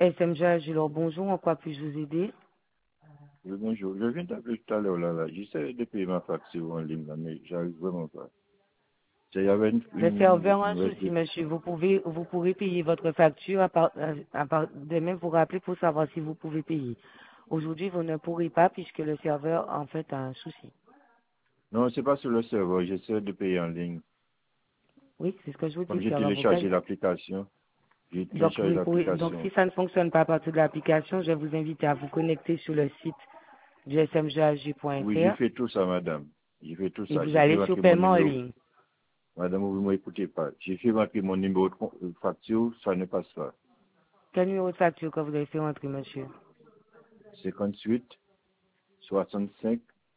SMG Agilor, bonjour, en quoi puis-je vous aider? Oui, bonjour. Je viens d'appeler tout à l'heure là. J'essaie de payer ma facture en ligne là, mais j'arrive vraiment pas. Il y avait Le serveur a un nouvelle souci, monsieur. Vous pourrez payer votre facture demain, vous rappeler pour savoir si vous pouvez payer. Aujourd'hui, vous ne pourrez pas puisque le serveur, en fait, a un souci. Non, c'est pas sur le serveur. J'essaie de payer en ligne. Oui, c'est ce que je vous dis, Comme le j'ai serveur téléchargé vocal. l'application, Donc, si ça ne fonctionne pas à partir de l'application, je vais vous inviter à vous connecter sur le site du Oui, j'ai smgag.fr fait tout ça, madame. J'ai fait tout et ça. vous J'ai fait allez sur marquer mon paiement en numéro. ligne. Madame, vous ne m'écoutez pas. J'ai fait marquer mon numéro de facture, ça ne passe pas. Quel numéro de facture que vous avez fait rentrer, monsieur? 58 65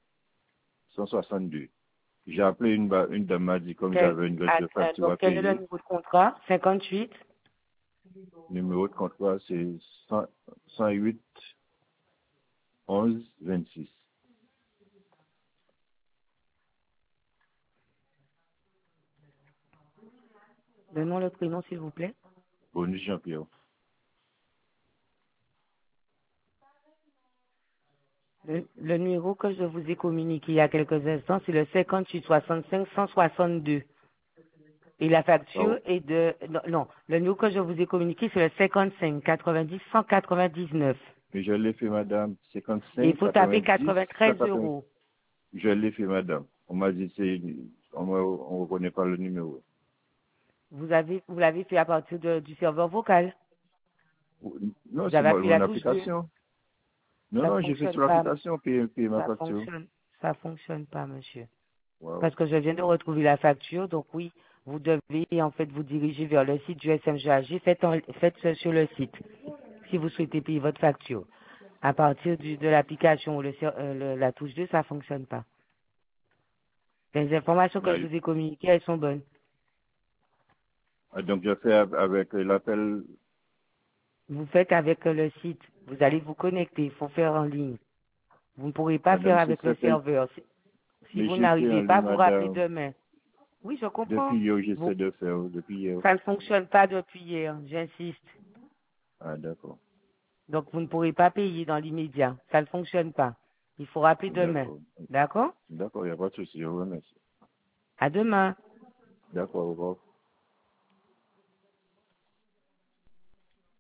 162. J'ai appelé une dame m'a dit comme j'avais une note de facture Donc, à quel est le payer. numéro de contrat? 58. Numéro de contrat, c'est 108 11 26. Le nom, le prénom, s'il vous plaît. Bonus Jean-Pierre. Le numéro que je vous ai communiqué il y a quelques instants, c'est le 58 65 162. Et la facture Oh, est de... Non, non, le numéro que je vous ai communiqué, c'est le 55 90 199. mais je l'ai fait, madame. Et il 55 faut taper 90 93 180. euros. Je l'ai fait, madame. On m'a dit, on reconnaît pas le numéro. Vous l'avez fait à partir du serveur vocal. Non, Vous c'est avez moi, appuyé mon la touche 2. application. Non, Ça ne non, j'ai fait fonctionne sur pas. l'application, payer ma facture. Ça fonctionne pas, monsieur. Wow. Parce que je viens de retrouver la facture, donc oui, vous devez en fait vous diriger vers le site du SMGAG. Faites ce sur le site si vous souhaitez payer votre facture. À partir de l'application ou la touche 2, ça fonctionne pas. Les informations que Là, je vous ai communiquées, elles sont bonnes. donc, je fais avec l'appel. Vous faites avec le site. Vous allez vous connecter. Il faut faire en ligne. Vous ne pourrez pas faire Madame, c'est avec le certain. serveur. Si Mais vous j'ai fait n'arrivez en pas, ligne, vous rappelez madame. demain. Oui, je comprends. Depuis hier, Vous, j'essaie de faire. Depuis hier. ça ne fonctionne pas depuis hier. J'insiste. Ah, d'accord. Donc, vous ne pourrez pas payer dans l'immédiat. Ça ne fonctionne pas. Il faut rappeler demain. D'accord. D'accord? D'accord, il n'y a pas de souci. Je vous remercie. À demain. D'accord, au revoir.